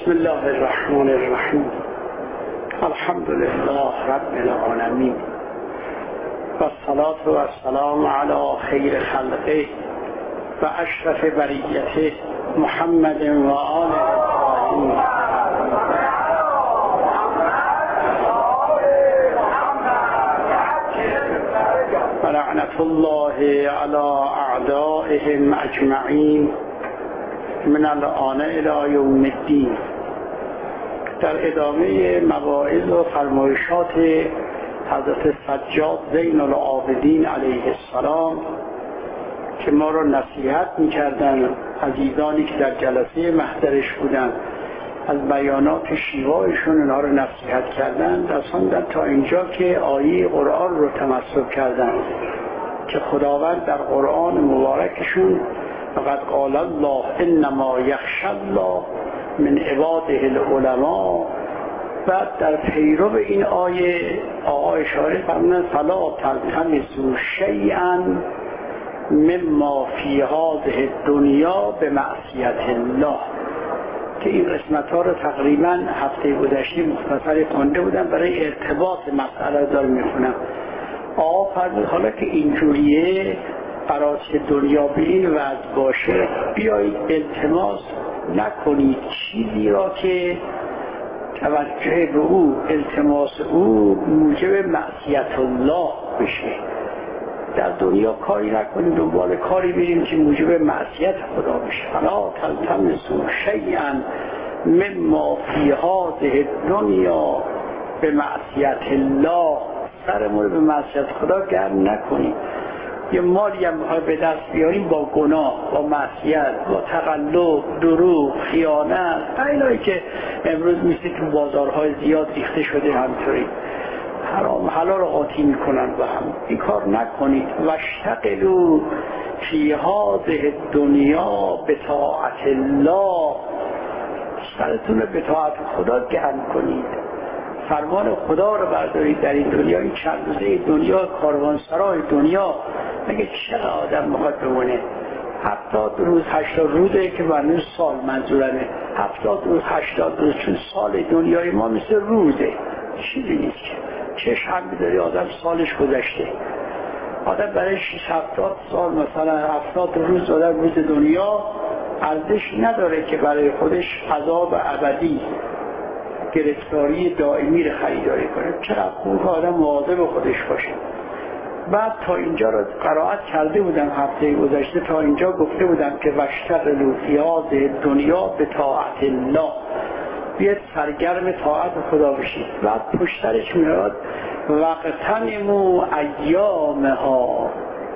بسم الله الرحمن الرحیم. الحمد لله رب العالمین و الصلاة و السلام علی خیر خلقه و اشرف بریته محمد و آله الطاهرین. و لعنت الله علی اعدائهم اجمعین من الآن الی یوم الدین. در ادامه مواعظ و فرمایشات حضرت سجاد زین العابدین علیه السلام که ما را نصیحت می‌کردند، عزیزانی که در جلسه محضرش بودند از بیانات شیوایشون اونها را نصیحت کردند، رساندند تا اینجا که آیه قرآن رو تمسک کردند که خداوند در قرآن مبارکشون فقد قال الله انما یخشی الله من عباده العلماء. بعد در پیرو این آیه آقا اشاره فرمودند فلا تلتمسوا شیئا مما فی هذه الدنیا بمعصیة الله، که این قسمت ها رو تقریبا هفته گذشته مختصری خوانده بودم، برای ارتباط مسئله دار میخونم. آقا فرمود حالا که اینجوریه قرار دنیا به این وضع باشه، بیایید التماس نکنید چیزی را که توجه به او، التماس او موجب معصیت الله بشه. در دنیا کاری نکنید، دنبال کاری بریم که موجب معصیت خدا بشه. فلا تلتمسوا شیئا مما فی هذه الدنیا بمعصیت الله، سرمون به معصیت خدا گرم نکنید. یه مالی هم بخواه به دست بیاریم با گناه، با معصیت، با تقلب، دروغ، خیانت، اینایی که امروز میشه تو بازارهای زیاد ریخته شده، همینطوری حرام حلال رو قاطی میکنن با هم. این کار نکنید. واشتغلوا فی هذه الدنیا بطاعت الله، سرتون رو به طاعت خدا گرم کنید، فرمان خدا رو بردارید در این دنیا. این چند روزه دنیا، کاروانسرای دنیا، مگه چقدر آدم میخواد بمونه؟ 70 روز 80 روزه که برنامه سال منظورمه، 70 روز 80 روز، چون سال دنیای ما مثل روزه، چیزی نیست که چشم می‌داری آدم سالش گذشته. آدم برای 70 سال مثلا 70 روز آدم روز دنیا ارزش نداره که برای خودش عذاب ابدی، گرفتاری دائمی رو خریداری کنه. چقدر خوب که آدم مواظب خودش باشه. بعد تا اینجا رو قرائت کرده بودم هفته گذشته، تا اینجا گفته بودم که واشتغلوا فی هذه الدنیا بطاعت الله، بیاد سرگرم طاعت خدا بشید. بعد پشترش میاد واغتنموا ایامها،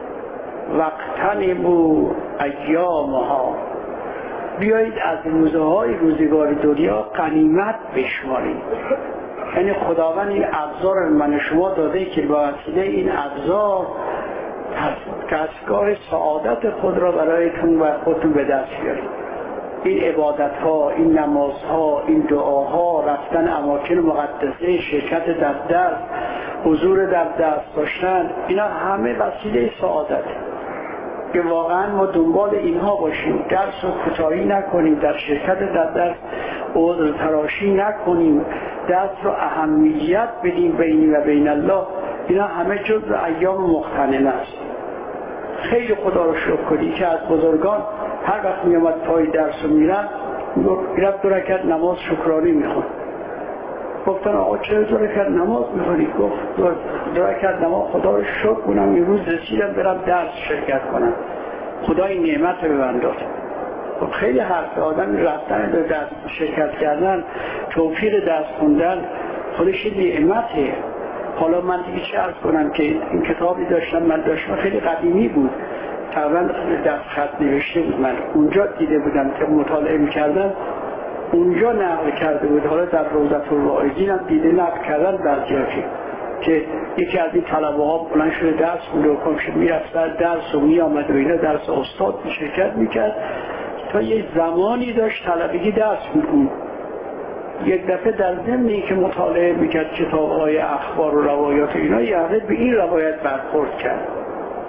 واغتنموا ایامها، بیایید از روزهای روزگار دنیا غنیمت بشمارید. یعنی خداوند این ابزار من شما داده که با وسیله این ابزار دستگاه سعادت خود را برایتون و خودتون به دست بیارید. این عبادت ها، این نماز ها، این دعاها، رفتن اماکن مقدسه، شرکت در درس، حضور در دست داشتن، اینا همه وسیله سعادت، که واقعا ما دنبال اینها باشیم. درس رو کوتاهی نکنیم، در شرکت در درس عذر تراشی نکنیم، درس رو اهمیت بدیم بینی و بین الله. اینا همه جزء ایام مغتنمه است. خیلی خدا رو شکر کنی که از بزرگان هر وقت می آمد پای درس رو میرن، میرفت 2 رکعت نماز شکرانی میخوند. گفتن آقا چرا 2 رکعت نماز میخونی؟ گفت 2 رکعت نماز خدا رو شکر کنم امروز رسیدم برم درس شرکت کنم، خدا این نعمت رو به من داد. خیلی حرف آدم رفتن به درس شرکت کردن، توفیق درس خوندن خودش نعمته. حالا من دیگه چه عرض کنم که این کتابی داشتم، من داشتم خیلی قدیمی بود، تقریبا دست خط نوشته بود، من اونجا دیده بودم که مطالعه میکردم، اونجا نقل کرده بود. حالا در روضة الواعظین هم دیده نقل کردن بعضی‌ها که یکی از این طلبه ها بلند شده درس خونده و کامش میرفت درس و میامد و اینا درس استاد شرکت میکرد، تا یه زمانی داشت طلبگی درس میکن. یک دفعه در ضمنی که مطالعه میکرد کتاب‌های اخبار و روایات اینا، یعنی به این روایت برخورد کرد.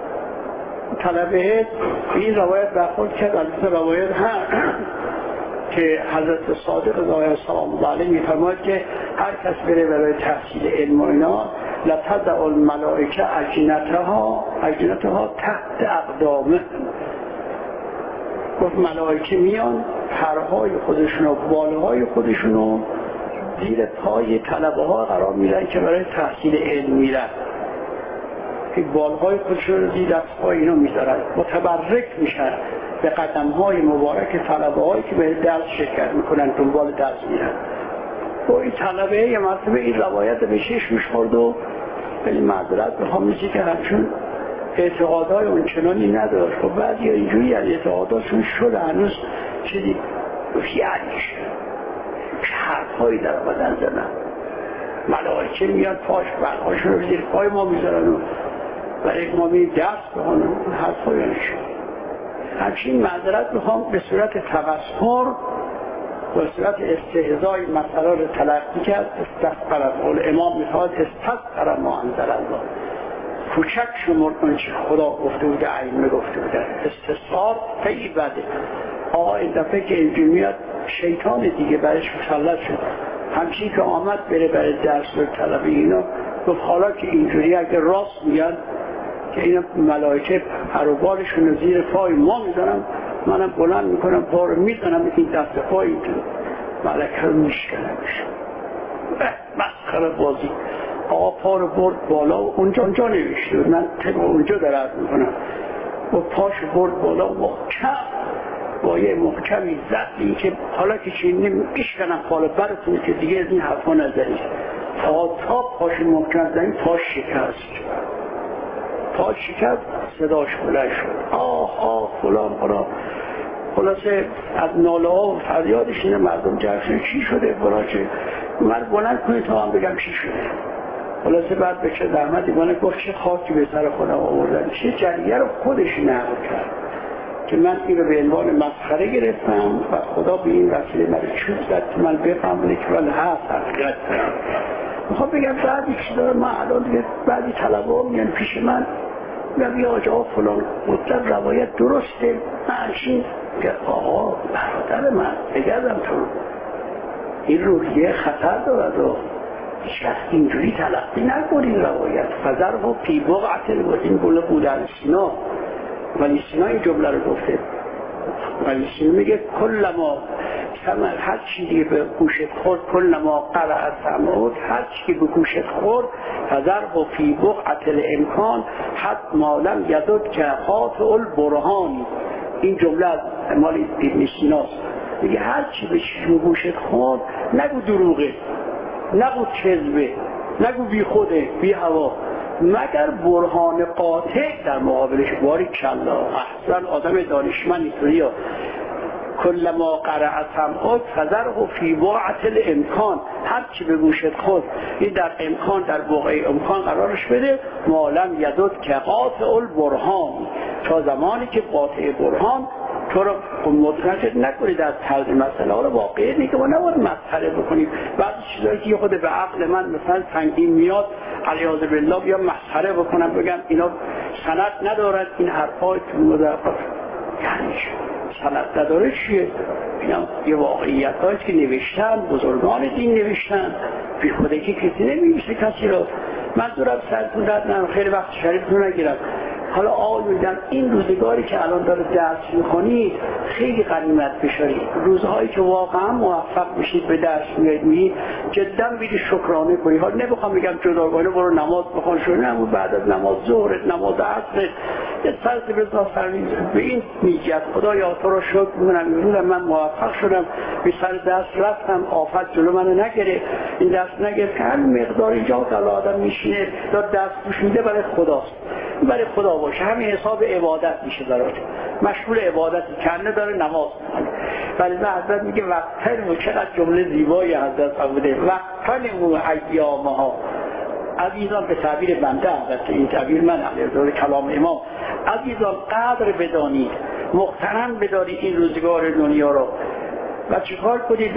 طلبه به این روایت برخورد کرد، البته روایت هم که حضرت صادق ظاهر سلام الله علیه میفرماید که هر کس بره برای تحصیل علم و اینا لتضع الملائکه اجنحتها تحت اقدامه. گفت ملائکه میان پرهای خودشون و بالهای خودشون رو زیر پای طلبه ها قرار میدن که برای تحصیل علم میرن، که بالهای خودشون رو زیر دستهای اینا میذارن، متبرک میشن به قدمهای مبارک طلبه هایی که به درس شرکت میکنن، دنبال درس میرن. و این طلبه یه مرتبه این روایت به چشمش خورد و خیلی معذرت بخوام میشه که همچون اعتقادهای اونچنانی نداشت. خب بعضی اینجوری از اعتقاداتشون شده هنوز چیزی یعنیش چه حرفهایی در بدن زدن، ملائکه میاد پاش برهاشون رو زیر پای ما میذارن و برای ما می دست بخونن، حرفهایی نشون. همچین معذرت بخوام به صورت تبصر به صورت استهزای مسئله رو تلقی کرد. استغفر الامام میخواد استغفر ما انزل الله، کوچک شمرد اون چه خدا گفته بوده، ائمه گفته بوده. استصغار خیلی بده. آقا این دفعه که اینجور میاد شیطان دیگه برش مسلط شد، همچین که آمد بره برای درس و طلب اینا، گفت حالا که اینجوری اگه راست میگن که اینا ملائکه پروبالشون رو زیر پای ما میزنم، منم بلند میکنم پا رو میزنم این دست پایی تو ملائکه رو میشکنمش. مسخره بازی. آقا پا رو برد بالا و اونجا نوشته، من طبق اونجا درد میکنم، و پاشو برد بالا محکم با یه محکمی زدی که حالا که چینی میشکنم پالا براتون که دیگه از این حرفا نزدید. تا پاش محکم زدی پاش شکست، صداش بلند شد، آه فلان. خلاصه از ناله ها و فریادش اینه مردم جمع شده چی شده فلان چه، من بلند کنید تا هم بگم چی شده. خلاصه بعد به چه زحمتی بلند گفت چه خاکی به سر خودم آوردن، چه جریه رو خودش نقل کرد که من این رو به عنوان مسخره گرفتم و خدا به این وسیله من چوب زد که من بفهمم که من هست حقیقت دارم. میخوام بگم بعدی چی دارم، من الان دیگه بعدی طلبه ها میان پیش من میگم یا آجا فلان گفتم روایت درسته، من که آقا برادر من بگردم تو این روحیه خطر دارد و هیچ وقت اینجوری تلقی نکنین روایت. فذر ها فی بقعة این گله بودن سینا، ولی سینا این جمله رو گفته. ولی سینا میگه کلما سمع، هر چیزی به گوشت خورد، کلما قرأ سمعت، هر چیزی به گوشت خورد، فذر ها فی بقعة الامکان حتی مالم یدد که قاطع البرهانی. این جمله از مال ابن سیناست. میگه هر چی به گوشت خورد نگو دروغه، نگو کذبه، نگو بی خوده بی هوا، مگر برهان قاطع در مقابلش. باری کلا احسن آدم دانشمند اینطوریه. کلما قرأ سمعت فذره فی بقعة الامکان، هر چی به گوشت خورد این در امکان، در بقعه امکان قرارش بده. مالم یدد که قاطع البرهان، تا زمانی که قاطع برهان تو رو متنجد نکنید از طرز مسئله ها رو واقعی نیست که ما نباید مسخره بکنیم. بعضی چیزایی که خود به عقل من مثلا سنگین میاد علیاذ بالله بیا مسخره بکنم بگم اینا سند ندارد، این حرفای تو مضافات یعنی سند نداره چیه؟ اینا یه واقعیت هاییست که نوشتن، بزرگان دین نوشتن، بی خوده که کسی نمیشه کسی رو. من دورم سرتون دادنم خیلی وقت شریفتون نگیرم. حالا آقای میدم این روزگاری که الان داره درس میخونید خیلی غنیمت بشارید. روزهایی که واقعا موفق بشید به درس میاد جدا بیدی شکرانه کنید. حالا نمیخوام بگم جداگانه برو نماز بخون شده، نه بعد از نماز ظهر، نماز عصر یه سرت بزن سرمیز به این نیت خدایا تو رو شکر میکنم امروز من موفق شدم به سر درس رفتم، آفت جلو منو نگرفت، این درس نگرفت که همین مقدار اینجا که آدم میشینه داد درس گوش میده برای خداست، برای خدا باشه، همین حساب عبادت میشه براش، مشغول عبادتی کنه داره نماز میخونه. ولی حضرت میگه وقتن، چقدر جمله زیبایی حضرت بوده، وقتن ایامها. عزیزان به تعبیر بنده، البته این تعبیر من علیه کلام امام، عزیزان قدر بدانید، محترم بدانید این روزگار دنیا رو و چیکار کنید؟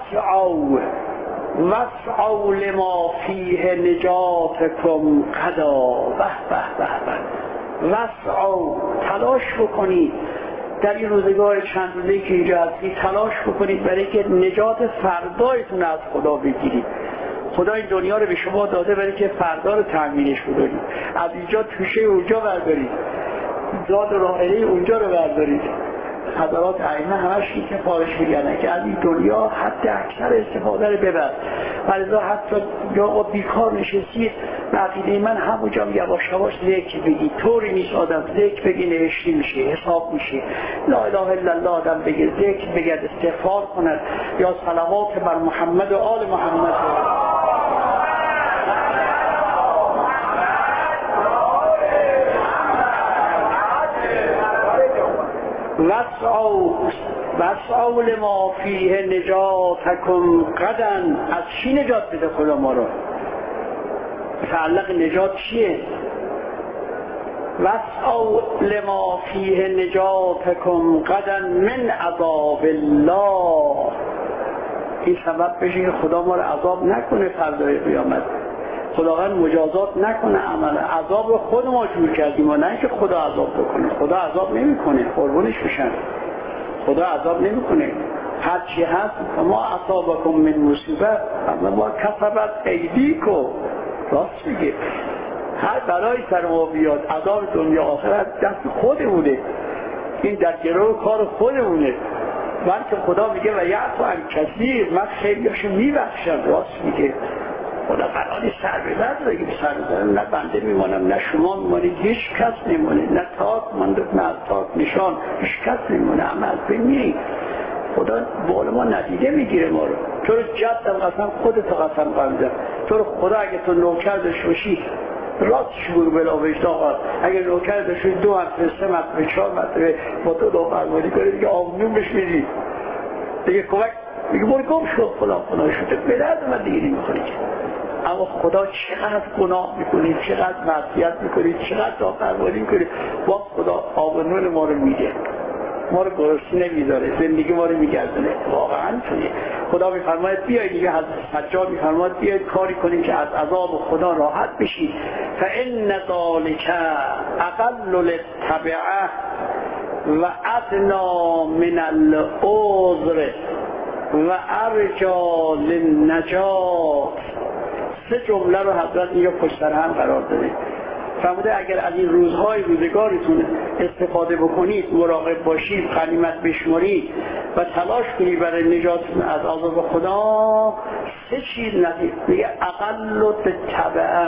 وسعوا لما فیه نجاتکم قدا. به به به به. وسعوا، تلاش بکنید در این روزگار چند روزه‌ای که اینجا هستید تلاش بکنید برای که نجات فردایتون از خدا بگیرید. خدا این دنیا رو به شما داده برای که فردا رو تأمینش بکنید. از اینجا توشه اونجا بردارید، زاد و راحله اونجا رو بردارید. حضرات ائمه همش این که فارش میگن که از این دنیا حد اکثر استفاده رو ببر. ولذا حتی یا بیکار نشستید، عقیده من همونجا یواش یواش ذکر بگید. طوری نیست آدم ذکر بگی نوشته میشه، حساب میشه. لا اله الا الله آدم بگه، ذکر بگه، استغفار کند، یا صلوات بر محمد و آل محمد. وَاسْعَوْا لِمَا فِيهِ نَجَاتَكُمْ غَدًا. از چی نجات بده خدا ما رو؟ تعلق نجات چیه؟ وَاسْعَوْا لِمَا فِيهِ نَجَاتَكُمْ غَدًا مِنْ عَذَابِ اللَّهِ. این سبب بشه که خدا ما رو عذاب نکنه فردای قیامت، خداوند مجازات نکنه عمل عذاب رو خود ما جور کردیم و نه که خدا عذاب بکنه. خدا عذاب نمیکنه، قربونش بشن. خدا عذاب نمیکنه. هر چی هست ما اصابکم من مصیبت اما ما کسبت ایدیکم. راست میگه، هر بلایی سر ما بیاد عذاب دنیا آخرت دست خودمونه، این در گروه کار خودمونه. بلکه خدا میگه و یعفو عن کثیر، من خیلیاشو میبخشم. راست میگه، خدا قراری سر بزرد بگیم سر بزرد، نه بنده میمانم نه شما میمانید، هیچ کس میمانید، نه تاک مانده نه از تاک نشان، هیچ کس میمانه، همه از بین میرید. خدا بال ما ندیده میگیره ما رو. تو رو جدم قسم خودتو قسم قرده، تو رو خدا اگه تو نوکر داشت باشی راست شروع بلا وجد آقا، اگه نوکر داشت 2 مرتبه 3 مرتبه 4 مرتبه با تو داغرمانی کنی دیگه آمنون بش میدی دیگه، کمک میگه برو گم شد فلان شده به درد من دیگه نمیخوری. اما خدا چقدر گناه میکنید، چقدر معصیت میکنید، چقدر داغرمانی میکنید، باز خدا آمنون ما رو میده، ما رو گرسنه نمیذاره، زندگی ما رو میگردونه. واقعا توی خدا میفرماید بیایید، دیگه حضرت سجاد میفرماید بیایید کاری کنیم که از عذاب خدا راحت بشید. فإن ذلک اقل للتبعه و ادنا من العذر و ارجا للنجات. 3 جمله رو حضرت اینجا پشت سر هم قرار داده. فرموده اگر از این روزهای روزگارتون استفاده بکنید، مراقب باشید، غنیمت بشمارید و تلاش کنید برای نجاتتون از عذاب خدا، 3 چیز نتیجه میگه. اقل بالتبعه،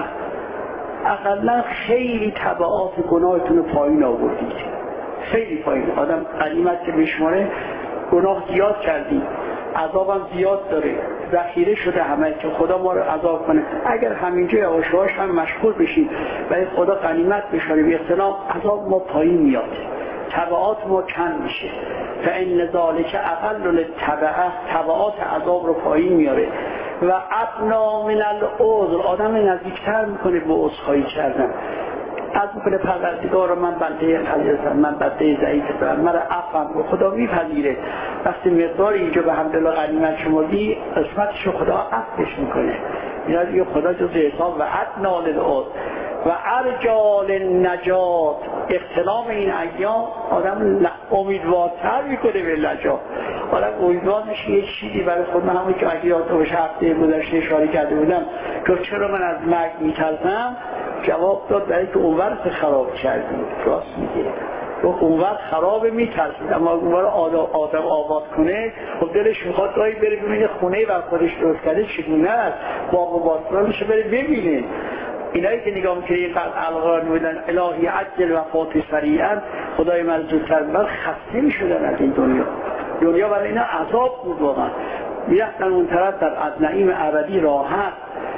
اقلا خیلی تبعات گناهتون رو پایین آوردید، خیلی پایین. آدم غنیمت که بشماره، گناه زیاد کردید، عذابم زیاد داره، ذخیره شده همه که خدا ما رو عذاب کنه. اگر همینجا یواشواش هم مشغول بشید برای خدا غنیمت بشاریم، اختلاف عذاب ما پایین میاد، تبعات ما کم میشه. فإن ذلک اقل للتبعه، تبعات عذاب رو پایین میاره. و ادنا من العذر، آدم نزدیکتر میکنه به عذرخواهی کردن. از میکنه پروردگار من بنده عزیزم، من بنده ضعیفم، من عفوم، خدا میپذیره. وقتی مقداری اینجا به حمدالله غنیمت شمردی، قسمتشو خدا عفوش میکنه. اینا دیگه خدا جز حساب. و ادنا للعذر و ارجا للنجات. اختلاف این ایام آدم امیدوارتر میکنه به نجات. آدم امیدوار میشه یه چیزی برای خود. من همون که اگه یادتون باشه هفته گذشته اشاره کرده بودم که چرا من از مرگ میترسم، جواب داد برای که اونور خراب کردیم. راست میگه، اونور خراب میترسید، اما اونور آدم آباد کنه خب دلش میخواد گاهی بره ببینه خونه بر خودش درست کرده چگونه است، باغ و باستانش بره ببینه. اینایی که نگاه میکنه این قد القرآن میدن الهی عجل وفات سریعا، خدای من زودتر من خسته میشدن از این دنیا برای اینا عذاب بود واقعا. میرفتن اون طرف در از نعیم ابدی راحت.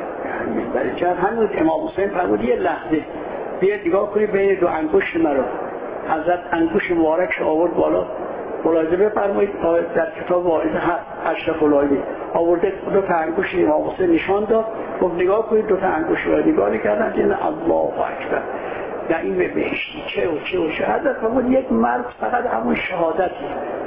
برای چند هنوز امام حسین فرمود یه لحظه بیاید نگاه کنید بین 2 انگشت مرا. حضرت انگشت مبارکش آورد بالا، ملاحظه بفرمایید در کتاب واعظ هست اشرف العالی آورده 2 تا انگشت امام حسین نشان داد، گفت نگاه کنید 2 تا انگشت رو نگاه کردن دیدن الله اکبر نعیم بهشتی چه و حضرت فرمود یک مرد فقط همون شهادتی،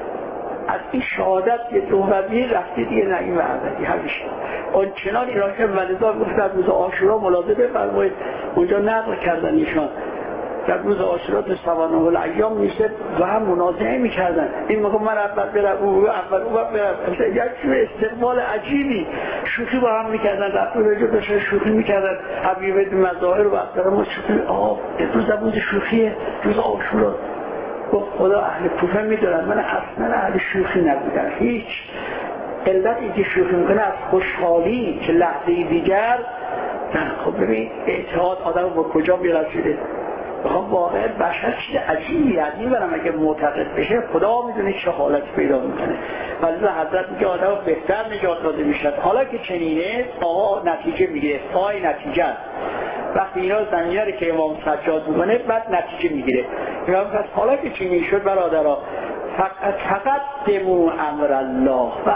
از این شهادت یه دومی رفتی دیگه نعیم ابدی همیشه. اون چنان ایران که ولذا گفتن روز عاشورا ملاحظه بفرمایید اونجا نقل کردن ایشان در روز عاشورا تو سوانح الایام میشه و هم منازعه میکردن، این میگه من اول برم اون اول برم، یک استقبال عجیبی شوخی با هم میکردن، رفت رجوع داشتن شوخی میکردن، حبیب مظاهر و احترام شوخی، روز روز شوخیه، روز عاشورا. خدا اهل کوفه میدونن من اصلا اهل شوخی نبودم، هیچ علت اینکه شوخی میکنه از خوشحالی که لحظه دیگر. خب ببین اتحاد آدم با کجا میرسیده؟ بخوام واقعا بشر چیز عجیبی از این برم اگه معتقد بشه خدا میدونه چه حالتی پیدا میکنه. ولی حضرت میگه آدم بهتر نجات داده میشد. حالا که چنینه آقا نتیجه میگیره، پای نتیجه وقتی اینا زمینه رو که امام سجاد میکنه بعد نتیجه میگیره. پس حالا که چنین شد برادرها، فقط دمو امر الله و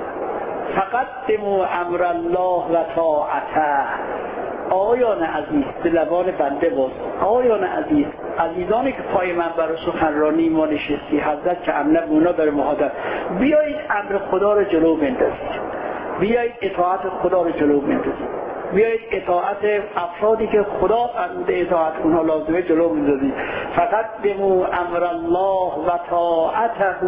فقط دمو امر الله و طاعته. آقایان عزیز به لبان بنده باز، آقایان عزیز، عزیزانی که پای منبر سخنرانی ما نشستی، حضرت که امنه بونا داره محاضر، بیایید امر خدا رو جلو بندازید، بیایید اطاعت خدا رو جلو بندازید، بیایید اطاعت افرادی که خدا فرموده اطاعت اونها لازمه جلو بندازید. فقط دمو امر الله و طاعته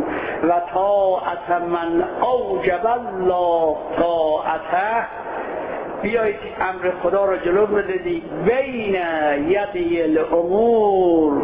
و طاعت من اوجب الله طاعته. بیایید امر خدا را جلو بندازید. بین یدی الامور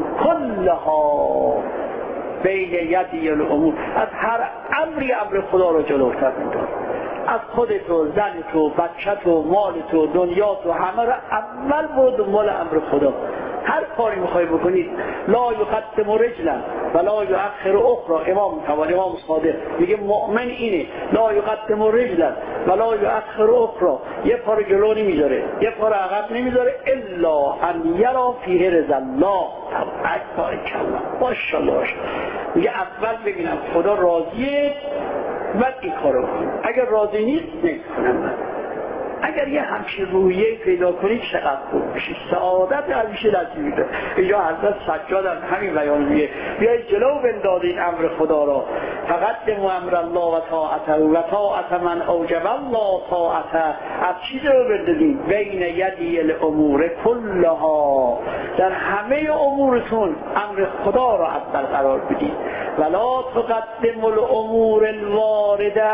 کلها، بین یدی الامور، از هر امری امر خدا را جلوتر بندازید. از خودت و زنت و بچت و مالت و دنیات و همه را اول برو دنبال امر خدا. هر کاری میخوای بکنید لا یقدم رجلا ولا یؤخر اخرى. امام صادق میگه مؤمن اینه، لا یقدم رجلا ولا یؤخر اخرى، یه پا جلو نمیذاره یه پا عقب نمیذاره الا ان یرا فیه رضا الله. تبارکالله ماشاءالله. میگه اول ببینم خدا راضیه بعد این کارو کنم، اگر راضی نیست نمیکنم. من اگر یه همچین روحیه پیدا کنید چقدر خوب میشه، سعادت همیشه نصیب میشه. اینجا حضرت سجاد هم همین بیان میگه بیایید جلو بندازید امر خدا را. فقط دمو امر الله و طاعته و طاعت من اوجب الله طاعته. از چیز رو بندازید بین یدی الامور کلها، در همه امورتون امر خدا را اول قرار بدید. ولا تقدم الامور الوارده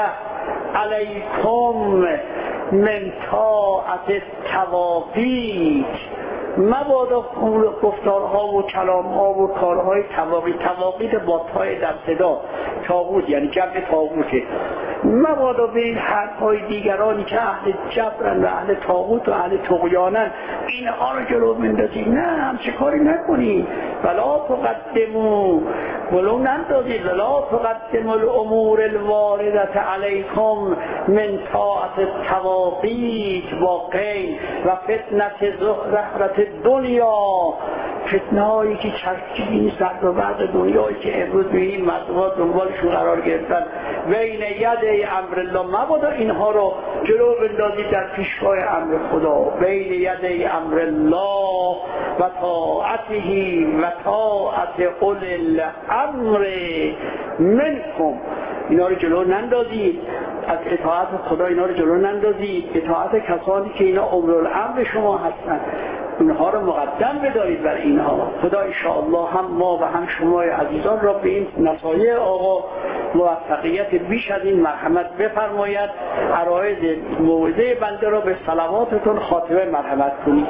علیکم من طاعت التواقیت. مبادا گفتارها و کلامها و کارهای تواقیت با تای در صدا، طاغوت یعنی جمع طاغوته. مبادا به این حرفهای دیگرانی که اهل جبرن و اهل طاغوت و اهل طغیانن اینها رو جلو بندازی. نه همچه کاری نکنی. ولا تقدمو ولو نندازید ولا تقدم الامور الوارده علیکم من طاعت التواقیت واقعی و فتنه زهرت دنیا. فتنه هایی که چشمگیری سر و بعد دنیایی که امروز به این مردم دنبالشون قرار گرفتن بین ید امر الله. مبادا اینها رو جلو بندازید در پیشگاه امر خدا. بین ید امر الله و طاعته و طاعت اول الامر منکم. اینا رو جلو نندازید، از اطاعت خدا اینا رو جلو نندازید. اطاعت کسانی که اینا اولوالامر شما هستن اونها رو مقدم بدارید بر اینها. خدا انشاءالله هم ما و هم شما عزیزان را به این نصایح آقا موفقیت بیش از این مرحمت بفرماید. عرایض موعظه بنده را به صلواتتون خاتمه مرحمت کنید.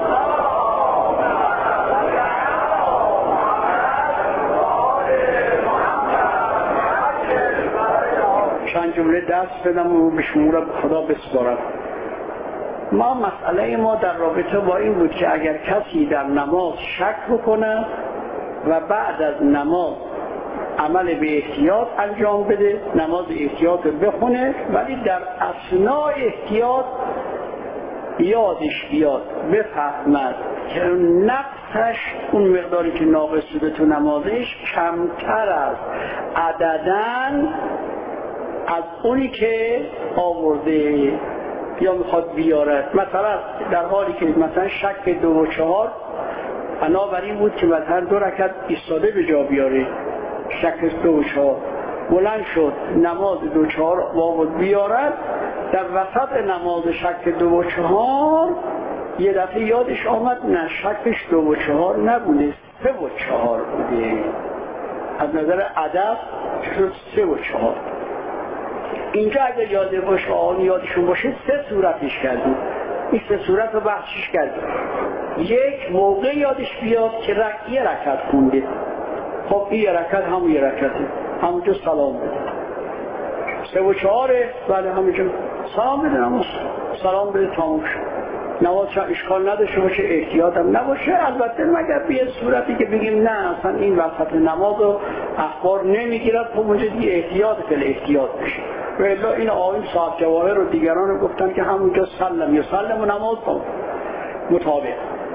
چند جمله دست بدم و به شما را به خدا بسپارم. مسئله ما در رابطه با این بود که اگر کسی در نماز شک بکنه و بعد از نماز عمل به احتیاط انجام بده، نماز احتیاط بخونه، ولی در اثناء احتیاط یادش بیاد بفهمد که نقصش اون مقداری که ناقص شده تو نمازش کمتر است عدداً از اونی که آورده یا میخواد بیارد. مثلا در حالی که مثلا شک 2 و 4 بنابراین بود که مثلا 2 رکعت ایستاده به جا بیاره، شک 2 و 4 بلند شد نماز 2 و 4 آورد بیارد، در وسط نماز شک 2 و 4 یه دفعه یادش آمد نه شکلش 2 و 4 نبوده، 3 و 4 بوده. از نظر ادب شد 3 و 4. اینجا اگر یاده باشه آن یادشون باشه 3 صورتش کردیم. این 3 صورت رو بحثش کردیم. یک موقع یادش بیاد که یه رکعت خونده. خب این یه رکعت همون یه رکعته، همونجا سلام بده. 3 و 4 بله همونجا سلام بده، نماز سلام بده تمام شد. نماز اشکال نداشته باشه، احتیاطم نباشه، البته مگر به صورتی که بگیم نه اصلا این وسط نماز رو اخبار نمیگیرد، خب اونجا دیگه احتیاط فل احتیاط بشه. و الا این آقایون صاحب جواهر و دیگران رو گفتن که همونجا سلم یا سلم و نماز مطابق.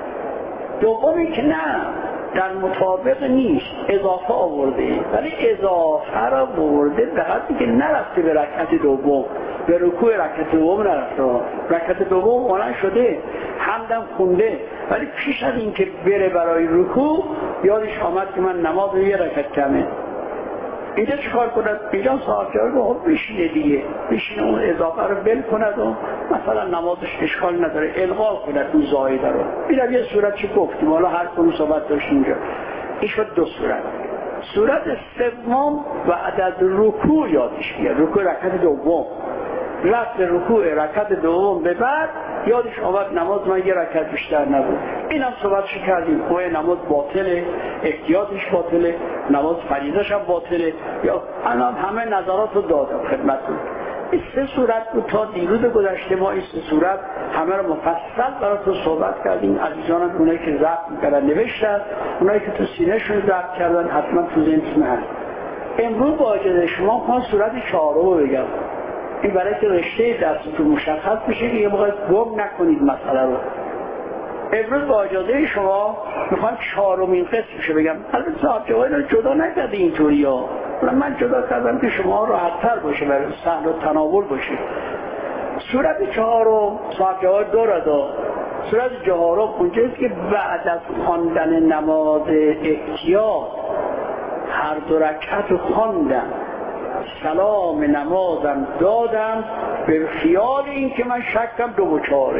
دومی که نه در مطابق نیست، اضافه آورده، ولی اضافه را آورده به حدی که نرفته به رکعت دوم، به رکوع رکعت دوم نرفته. رکعت دوم مانع شده، حمدم خونده، ولی پیش از این که بره برای رکوع یادش آمد که من نماز رو یه رکعت کمه. اینجا چیکار کند؟ اینجا صاحب جای رو بشینه دیگه، بشینه اون اضافه رو بل کند و مثلا نمازش اشکال نداره، الغا کند اون زایده رو. اینم یه صورت چه گفتیم، حالا هر کنون صحبت داشت اینجا. این شد 2 صورت. صورت سوم و عدد رکوع یادش بیاد، رکوع رکعت دوم، رفت رکوع رکعت دوم به بعد یادش آمد نماز من یه رکعت بیشتر نبود. اینم صحبتش کردیم، خواه نماز باطله، احتیاطش باطله، نماز فریضه‌ش هم باطله، یا الان همه نظرات رو دادم خدمتتون. این 3 صورت بود تا دیروز گذشته ما این 3 صورت همه رو مفصل براتون صحبت کردیم. عزیزانم اونایی که ضبط می‌کردن نوشتن، اونایی که تو سینه‌شون ضبط کردن حتما تو ذهنشون هست. امروز با اجازه شما می‌خوام صورت 4 رو بگم. این برای که رشته دستتون مشخص بشه که یه موقع گم نکنید مسئله رو. امروز با اجازه شما میخوام 4مین قسمشو بگم. البته صاحب جواب رو جدا نکرده اینطوری ها، من جدا کردم که شما راحت‌تر باشه، برای سهل و تناول باشه. صورت 4 صاحب جواب 2 را داد. صورت 4 اونجاست که بعد از خواندن نماز احتیاط هر 2 رکعت خواندم، سلام نمازم دادم، به خیال این که من شکم 2 و 4،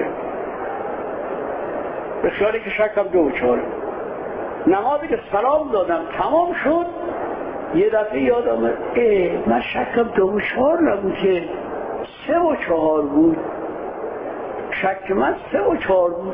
به خیالی که شکم 2 و 4. نمازی که سلام دادم تمام شد، یه دفعه یاد آمد من شکم 2 و 4 نبود که 3 و 4 بود. شک من 3 و 4 بود.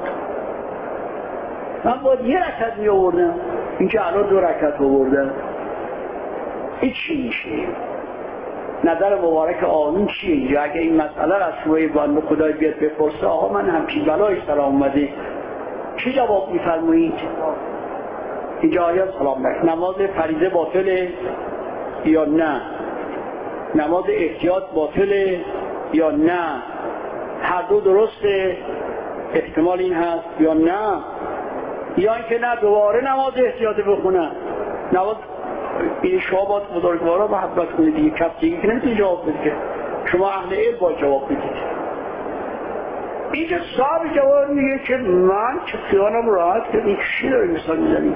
من باید یه رکعت می آوردم، این که الان 2 رکعت آوردم. این چی میشه؟ نظر مبارک آمین چیه اینجا؟ اگه این مسئله را از شوی بند خدای بیاد بپرسه آقا من همچین بلای سلام اومده، چی جواب میفرمایید؟ اینجا آیا سلام بک نماز فریضه باطله یا نه؟ نماز احتیاط باطله یا نه؟ هر دو درسته؟ احتمال این هست یا نه؟ یا اینکه نه دوباره نماز احتیاط بخونن؟ نماز این شما باید بزرگوارا محبت کنید دیگه، کس دیگه که نمیتونی جواب بدید که شما اهل علم باید جواب بدید. اینجا صاحب جواب میگه که من چه خیالم راحت که این چی داره مثال میزنید؟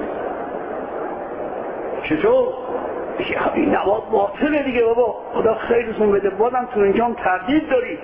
چطور؟ این نماز باطله دیگه بابا، خدا خیرتون بده، بازم تو اینجا هم تردید دارید.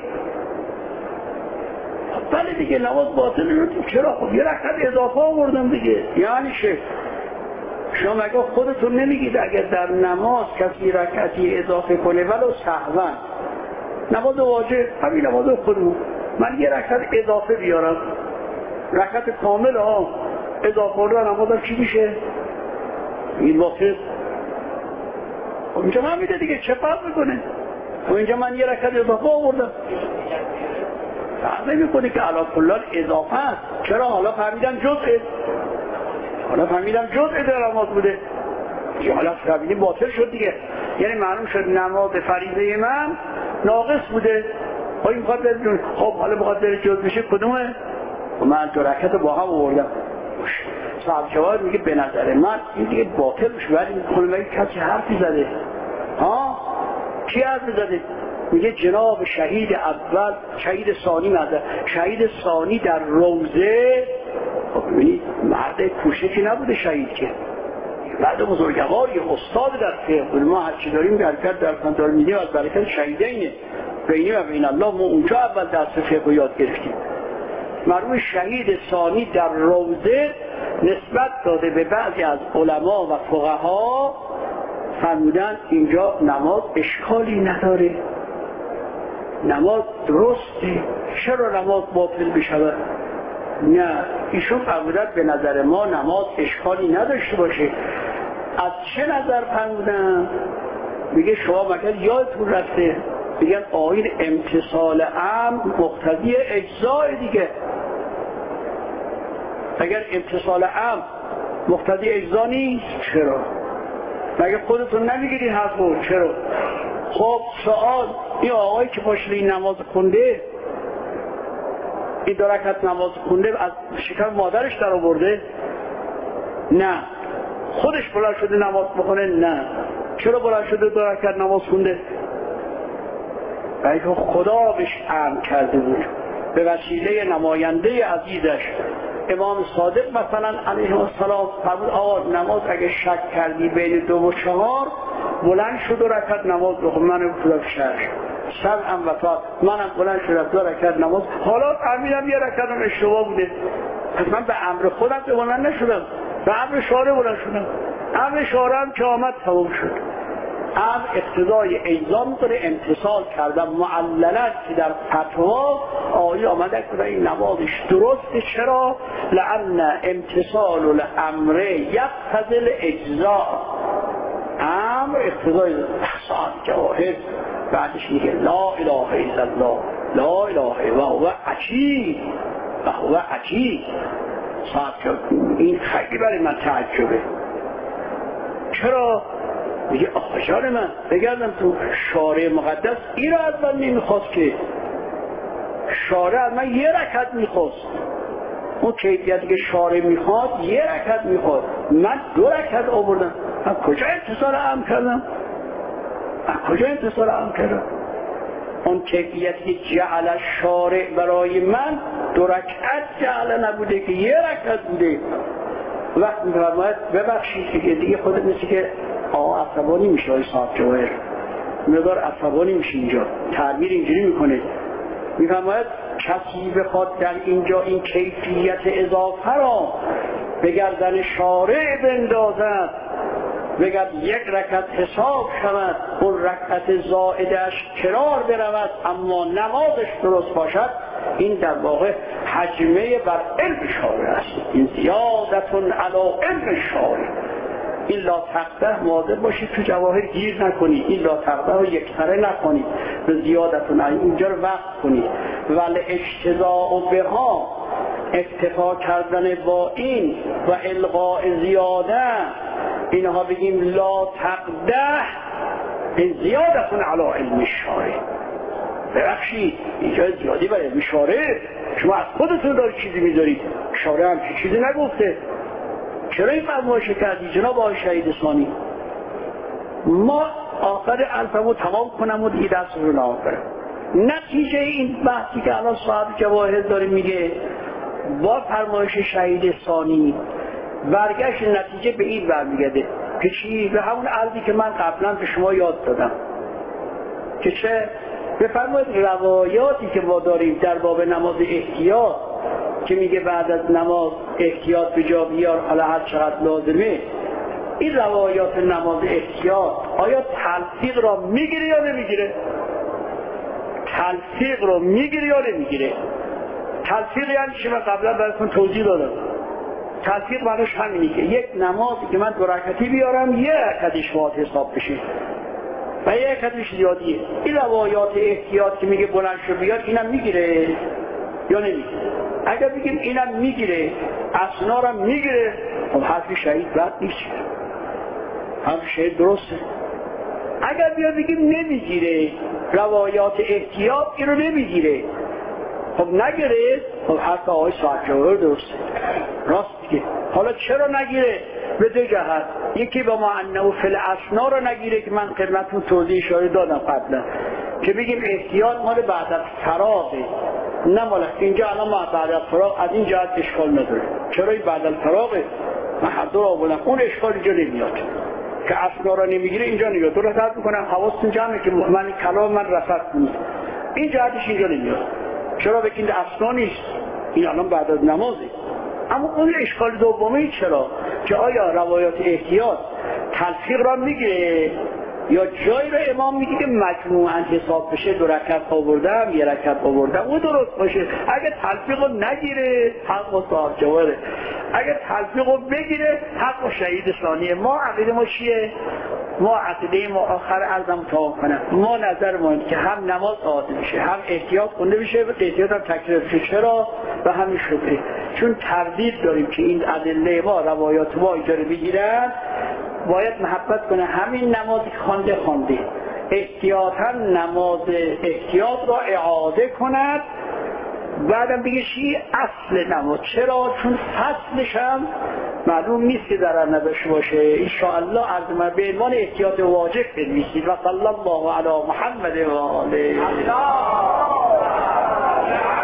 بله دیگه نماز باطله رو چرا؟ خب یه رکعت اضافه آوردم دیگه. یعنی چه؟ شما مگه خودتون نمیگید اگر در نماز کسی رکعتی اضافه کنه ولو سهوا، نماز واجب همین نماز خودمون، من یه رکعت اضافه بیارم، رکعت کامل اضافه رو نمازم چی میشه؟ این واقع اینجا من میده دیگه چه فرق میکنه؟ و اینجا من یه رکعت اضافه آوردم، فرق نمیکنه که علی کل حال اضافه است. چرا؟ حالا فهمیدم جزءه، حالا فهمیدم جزء در نماز بوده، حالا فهمیدیم باطل شد دیگه، یعنی معلوم شد نماز فریضه من ناقص بوده. این میخواد بره، خب حالا میخواد بره جز بشه کدومه؟ من 2 رکعت با هم آوردم. صاحب جواب میگه به نظر من این دیگه باطل میشه، ولی میگه کسی حرفی زده. ها؟ کی حرف زده؟ میگه جناب شهید اول، شهید ثانی مزد، شهید ثانی در روزه. خب ببینید مرد کوشکی نبوده شهید که، بعد بزرگواری استاد در فقه، ما هرچی داریم برکت در فندار میدیم از برکت شهیدینه، بینی و بین الله. ما اونجا اول درس فقه یاد گرفتیم. مرحوم شهید ثانی در روضه نسبت داده به بعضی از علما و فقها، فرمودن اینجا نماز اشکالی نداره، نماز درسته، چرا نماز باطل بشود؟ نه، ایشون فرمودن به نظر ما نماز اشکالی نداشته باشه. از چه نظر فرمودن؟ میگه شما مگر یادتون رفته میگن آیین امتصال امر مقتضی اجزاء دیگه. اگر امتصال امر مقتضی اجزا نیست چرا؟ مگه خودتون نمیگیرین حرفو؟ چرا؟ خب سوال، این آقایی که پاشده این نماز خونده، این 2 رکعت نماز خونده، از شکم مادرش در آورده؟ نه. خودش بلند شده نماز بخونه؟ نه. چرا بلند شده 2 رکعت نماز خونده؟ بلکه خدا بهش امر کرده بود به وسیله نماینده عزیزش امام صادق مثلا علیه السلام فرمود آقا نماز اگه شک کردی بین 2 و 4 بلند شد 2 رکعت نماز بخون. منم بودم شش سبعم و تا منم بلند شدم 2 رکعت نماز. حالا فهمیدم 1 رکعتم اشتباه بوده، پس من به امر خودم که بلند نشدم، به امر شارع بلند شدم. امر شارع هم که آمد تمام شد. امر اقتضای اجزا می‌کنه، امتصال کردم معللا که در فتوا آیه آمده که این نمازش درسته. چرا؟ لأن امتصال الامر یقتضی الاجزا. امر اقتضای احسان جواهر. بعدش میگه لا اله الا الله، لا اله و هو عجیب و هو عجیب. صاحب این خیلی برای من تعجبه. چرا؟ میگه آقا جان من بگردم تو شارع مقدس این را از من نمیخواست، که شارع از من 1 رکعت میخواست. اون کیفیتی که شارع میخواد 1 رکعت میخواد، من 2 رکعت آوردم. من کجا امتصال امر کردم؟ اون کیفیتی که جعل شارع برای من 2 رکعت جعل نبوده که 1 رکعت بوده. وقت میفرماید ببخشید دیگه خودت مثل که عصبانی میشه. های صاحب جواهر مقدار عصبانی میشه اینجا، تعبیر اینجوری میکنه، میفرماید کسی بخواد در اینجا این کیفیت اضافه را به گردن شارع بندازد، بگرد 1 رکعت حساب شود، اون رکعت زائدش کرار برود اما نمازش درست باشد، این در واقع حجمه بر علم شارع است. این زیادتون علی علم شارع. این لا تقده مواظب باشید تو جواهر گیر نکنید، این لا تقده رو یکسره نکنید، به زیادتون اینجا رو وقت کنید. ولی اجتزاء بها، اکتفا کردن با این و الغاء زیاده، اینها بگیم لا تقده، این زیادتون علی علم شارع. ببخشید اینجا زیادی برای علم شارع، شما از خودتون دارید چیزی میذارید، شارع هم چیزی نگفته. چرا این فرمایش کردی جناب آقای شهید ثانی؟ ما آخر الفمو تمام کنم و دیگه دست رو نام برم. نتیجه این بحثی که الان صاحب جواهر داره میگه با فرمایش شهید ثانی برگشت نتیجه به این برمیگرده که چی؟ به همون عرضی که من قبلا به شما یاد دادم که چه؟ بفرمایید روایاتی که ما داریم در باب نماز احتیاط که میگه بعد از نماز احتیاط به جا بیار حالا هر چقدر لازمه، این روایات نماز احتیاط آیا تلفیق را میگیره یا نمیگیره؟ تلفیق را میگیره یا نمیگیره؟ تلفیق یعنی چی؟ من قبلا براتون توضیح دادم. تلفیق معنیش همینه که یک نمازی که من 2 رکعتی بیارم 1 رکعتش باید حساب بشه و 1 رکعتش زیادیه. این روایات احتیاط که میگه بلند شو بیار اینم میگیره یا نمیگیره؟ اگر بگیم اینم میگیره، اسنارم میگیره، خب حرف شهید بد نیست، حرف شهید درسته. اگر بیا بگیم نمیگیره، روایات احتیاط این رو نمیگیره، خب نگیره، خب حرف آقای صاحب جواهر درسته، راست دیگه. حالا چرا نگیره؟ به 2 جهت. یکی با ما انه فل اسنا رو نگیره که من خدمتتون توضیح اشاره دادم قبلا که بگیم احتیاط مال بعد از فراغه، نه مال اینجا. الان ما بعد از فراغ از این جهت اشکال نداره. چرا این بعد از فراغه؟ من هر دو رو آوردم، اون اشکال اینجا نمیاد که اسنا رو نمیگیره، اینجا نمیاد. درست حرف میکنم، حواستون جمعه که من کلام من رفت نیست، این جهتش اینجا نمیاد. چرا بگید اسنا نیست؟ این الان بعد از نمازه. اما اون اشکال دومی چرا؟ که آیا روایات احتیاط تلفیق را میگه یا جایی را امام میگه که مجموعاً حساب بشه 2 رکعت آوردم 1 رکعت آوردم اون درست باشه. اگه تلفیق رو نگیره حق و صاحب جواله، اگه تلفیق رو بگیره حق و شهید ثانیه. ما عقیده ما چیه؟ ما عقیده ما آخر عرضم تا کنم ما نظر ما اینه که هم نماز عاده میشه هم احتیاط خونده بشه و احتیاط هم تکرار بشه. چرا؟ و همین شبهه چون تردید داریم که این ادله ما روایات ما اجاره بگیرن باید محبت کنه همین نمازی خونده احتیاطاً نماز احتیاط را اعاده کند. بعدم بگه چی؟ اصل نماز. چرا؟ چون فصلش هم معلوم نیست که ضرر نداشته باشه. انشاءالله عرض من به عنوان احتیاط واجب بنویسید. و صلی الله علی محمد و آله.